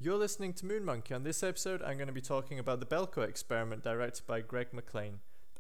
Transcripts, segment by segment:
You're listening to Moon Monkey. On this episode, I'm going to be talking about the Belko experiment directed by Greg McLean.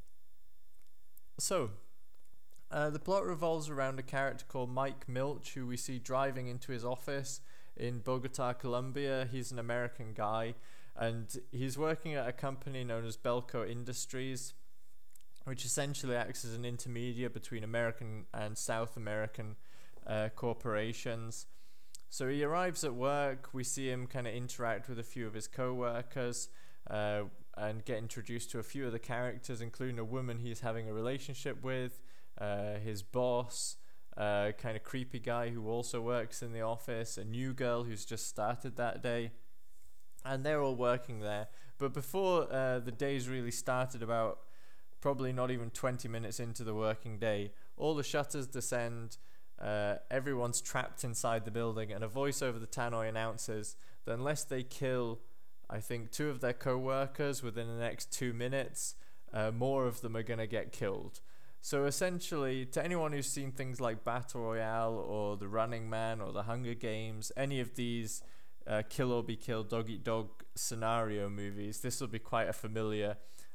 So, the plot revolves around a character called Mike Milch, who we see driving into his office in Bogota, Colombia. He's an American guy, and he's working at a company known as Belko Industries, which essentially acts as an intermediary between American and South American corporations. So he arrives at work, we see him kind of interact with a few of his co-workers and get introduced to a few of the characters, including a woman he's having a relationship with, his boss, kind of creepy guy who also works in the office, a new girl who's just started that day, and they're all working there. But before the day's really started, about probably not even 20 minutes into the working day, all the shutters descend. Everyone's trapped inside the building, and a voice over the tannoy announces that unless they kill, I think, 2 of their co-workers within the next 2 minutes, more of them are going to get killed. So essentially, to anyone who's seen things like Battle Royale or The Running Man or The Hunger Games, any of these kill or be killed, dog eat dog scenario movies, this will be quite a familiar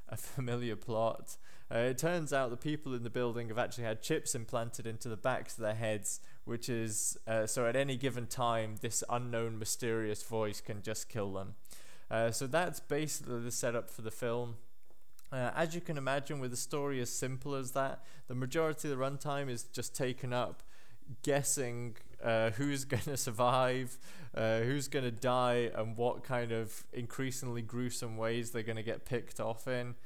plot. It turns out the people in the building have actually had chips implanted into the backs of their heads, which is so at any given time this unknown mysterious voice can just kill them. So that's basically the setup for the film. As you can imagine, with a story as simple as that, the majority of the runtime is just taken up guessing who's going to survive, who's going to die, and what kind of increasingly gruesome ways they're going to get picked off in.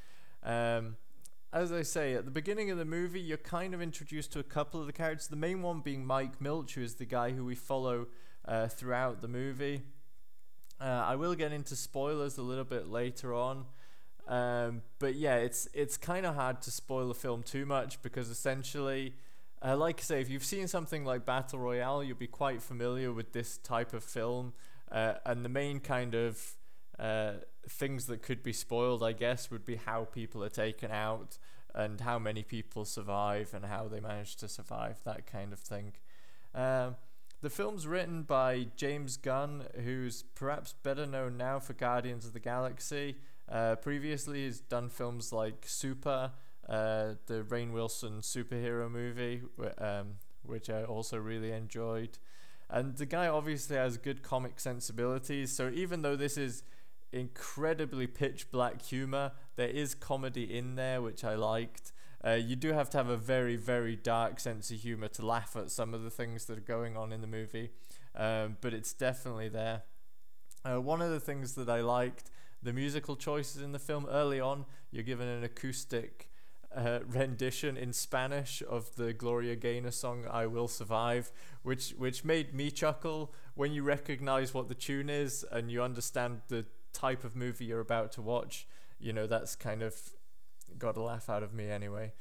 As I say, at the beginning of the movie, you're kind of introduced to a couple of the characters, the main one being Mike Milch, who is the guy who we follow throughout the movie. I will get into spoilers a little bit later on. But yeah, it's kind of hard to spoil the film too much because essentially, like I say, if you've seen something like Battle Royale, you'll be quite familiar with this type of film. And the main kind of things that could be spoiled, I guess, would be how people are taken out and how many people survive and how they manage to survive, that kind of thing. The film's written by James Gunn, who's perhaps better known now for Guardians of the Galaxy. Previously, he's done films like Super, the Rainn Wilson superhero movie, which I also really enjoyed. And the guy obviously has good comic sensibilities, so even though this is incredibly pitch black humor, there is comedy in there, which I liked. You do have to have a very, very dark sense of humor to laugh at some of the things that are going on in the movie, but it's definitely there. One of the things that I liked, the musical choices in the film. Early on, you're given an acoustic rendition in Spanish of the Gloria Gaynor song "I Will Survive," which made me chuckle when you recognize what the tune is and you understand the type of movie you're about to watch. You know, that's kind of got a laugh out of me anyway.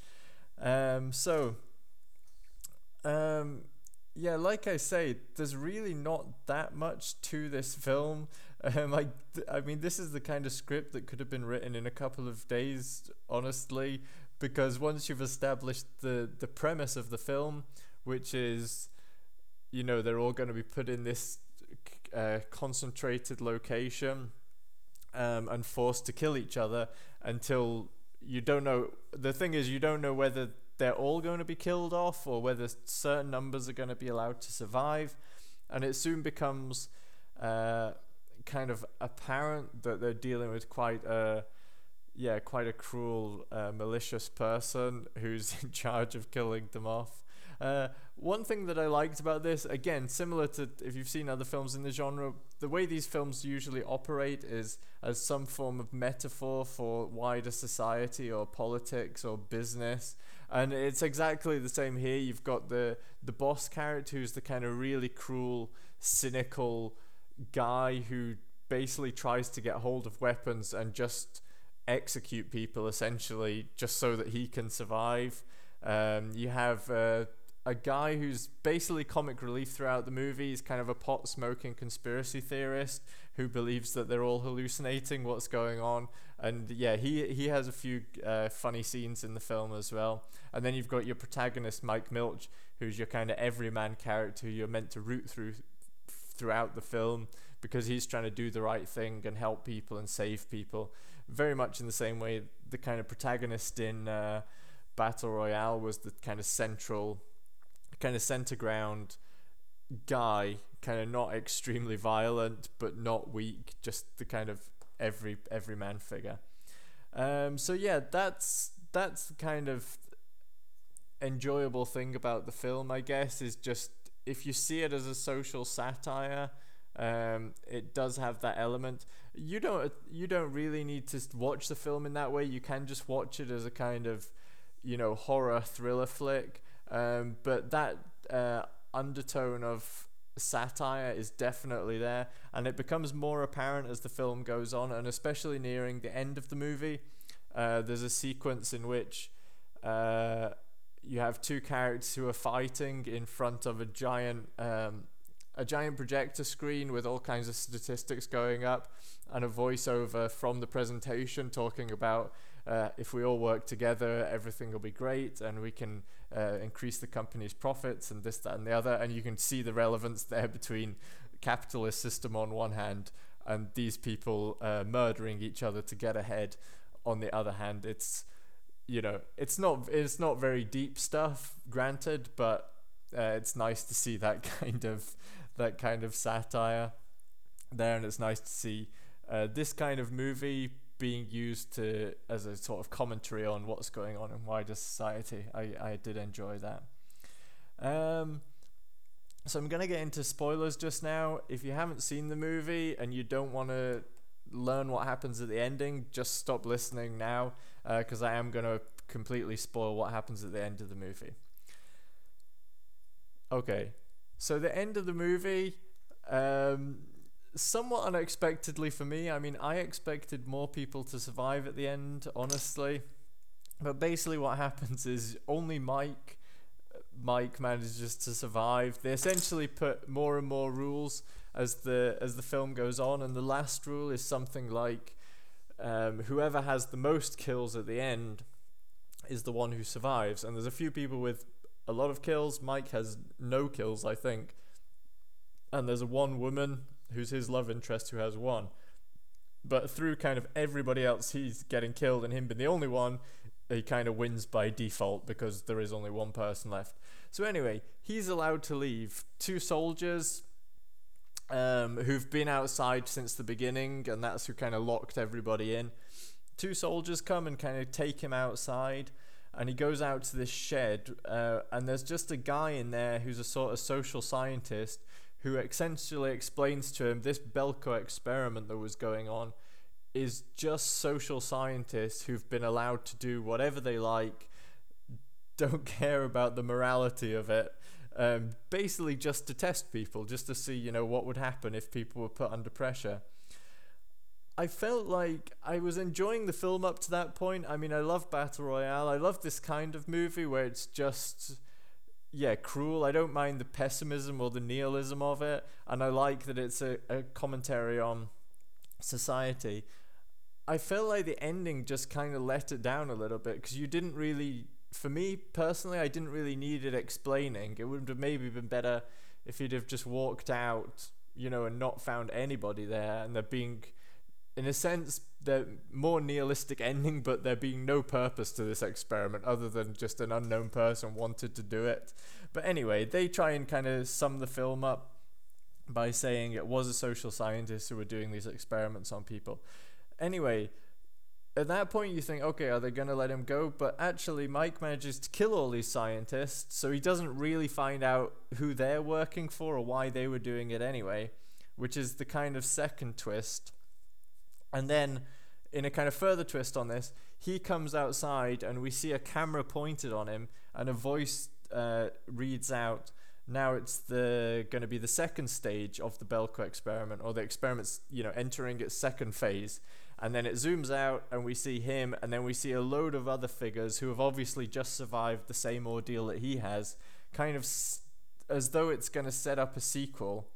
Yeah, like I say, there's really not that much to this film. I mean, this is the kind of script that could have been written in a couple of days, honestly, because once you've established the premise of the film, which is, you know, they're all going to be put in this concentrated location and forced to kill each other until you don't know. The thing is, you don't know whether they're all going to be killed off or whether certain numbers are going to be allowed to survive, and it soon becomes kind of apparent that they're dealing with quite a cruel, malicious person who's in charge of killing them off. One thing that I liked about this, again, similar to if you've seen other films in the genre, the way these films usually operate is as some form of metaphor for wider society or politics or business. And it's exactly the same here. You've got the boss character who's the kind of really cruel, cynical guy who basically tries to get hold of weapons and just execute people, essentially, just so that he can survive. You have a guy who's basically comic relief throughout the movie. He's kind of a pot-smoking conspiracy theorist who believes that they're all hallucinating what's going on. And yeah, he has a few funny scenes in the film as well. And then you've got your protagonist, Mike Milch, who's your kind of everyman character who you're meant to root throughout the film because he's trying to do the right thing and help people and save people. Very much in the same way the kind of protagonist in Battle Royale was the kind of center ground guy, kind of not extremely violent but not weak, just the kind of everyman figure. So yeah, that's the kind of enjoyable thing about the film, I guess, is just if you see it as a social satire, it does have that element. You don't really need to watch the film in that way. You can just watch it as a kind of, horror thriller flick. But that undertone of satire is definitely there, and it becomes more apparent as the film goes on, and especially nearing the end of the movie. There's a sequence in which you have two characters who are fighting in front of a giant projector screen with all kinds of statistics going up, and a voiceover from the presentation talking about if we all work together, everything will be great, and we can increase the company's profits and this, that, and the other. And you can see the relevance there between capitalist system on one hand and these people murdering each other to get ahead on the other hand. It's not very deep stuff, granted, but it's nice to see that kind of satire there, and it's nice to see this kind of movie being used as a sort of commentary on what's going on in wider society. I did enjoy that. So I'm going to get into spoilers just now. If you haven't seen the movie and you don't want to learn what happens at the ending, just stop listening now, because I am going to completely spoil what happens at the end of the movie. Okay, so the end of the movie, somewhat unexpectedly for me. I mean, I expected more people to survive at the end, honestly. But basically what happens is only Mike manages to survive. They essentially put more and more rules as the film goes on, and the last rule is something like whoever has the most kills at the end is the one who survives. And there's a few people with a lot of kills. Mike has no kills, I think. And there's one woman who's his love interest who has one. But through kind of everybody else, he's getting killed, and him being the only one, he kind of wins by default because there is only one person left. So anyway, he's allowed to leave. Two soldiers who've been outside since the beginning, and that's who kind of locked everybody in. Two soldiers come and kind of take him outside, and he goes out to this shed, and there's just a guy in there who's a sort of social scientist who essentially explains to him this Belko experiment that was going on is just social scientists who've been allowed to do whatever they like, don't care about the morality of it, basically just to test people, just to see, what would happen if people were put under pressure. I felt like I was enjoying the film up to that point. I mean, I love Battle Royale. I love this kind of movie where it's just, cruel. I don't mind the pessimism or the nihilism of it, and I like that it's a commentary on society. I felt like the ending just kind of let it down a little bit, because you didn't really, for me personally, I didn't really need it explaining. It would have maybe been better if he'd have just walked out, and not found anybody there, and there being, in a sense, the more nihilistic ending, but there being no purpose to this experiment other than just an unknown person wanted to do it. But anyway, they try and kind of sum the film up by saying it was a social scientist who were doing these experiments on people. Anyway, at that point you think, okay, are they going to let him go? But actually Mike manages to kill all these scientists, so he doesn't really find out who they're working for or why they were doing it anyway, which is the kind of second twist. And then, in a kind of further twist on this, he comes outside and we see a camera pointed on him, and a voice reads out, now it's going to be the second stage of the Belko experiment, or the experiment's entering its second phase. And then it zooms out and we see him, and then we see a load of other figures who have obviously just survived the same ordeal that he has, kind of as though it's going to set up a sequel.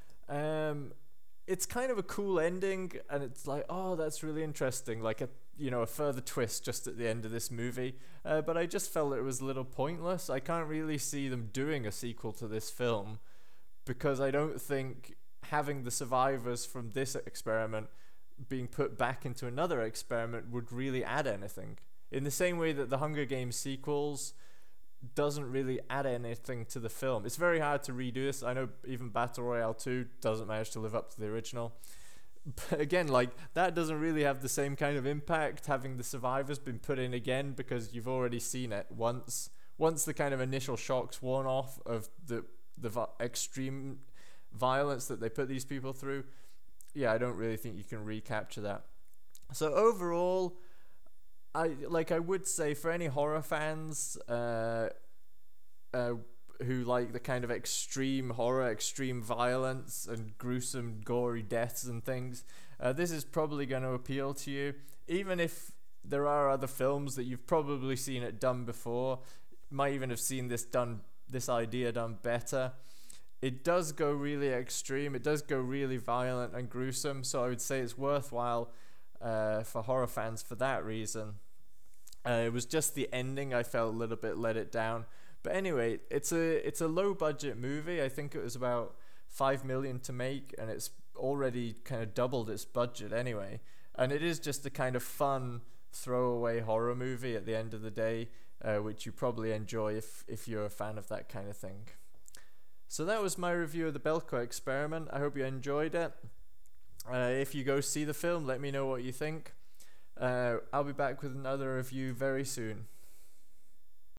It's kind of a cool ending, and it's like, oh, that's really interesting, like a further twist just at the end of this movie. But I just felt it was a little pointless. I can't really see them doing a sequel to this film, because I don't think having the survivors from this experiment being put back into another experiment would really add anything. In the same way that the Hunger Games sequels doesn't really add anything to the film. It's very hard to redo this. I know even Battle Royale 2 doesn't manage to live up to the original. But again, like, that doesn't really have the same kind of impact, having the survivors been put in again, because you've already seen it once. Once the kind of initial shock's worn off of the extreme violence that they put these people through, yeah, I don't really think you can recapture that. So overall, I would say for any horror fans who like the kind of extreme horror, extreme violence, and gruesome, gory deaths and things, this is probably going to appeal to you. Even if there are other films that you've probably seen it done before, might even have seen this idea done better. It does go really extreme. It does go really violent and gruesome. So I would say it's worthwhile for horror fans for that reason. It was just the ending I felt a little bit let it down. But anyway, it's a low budget movie. I think it was about $5 million to make, and it's already kind of doubled its budget anyway. And it is just a kind of fun throwaway horror movie at the end of the day, which you probably enjoy if you're a fan of that kind of thing. So that was my review of the Belko Experiment. I hope you enjoyed it. If you go see the film, let me know what you think. I'll be back with another review very soon.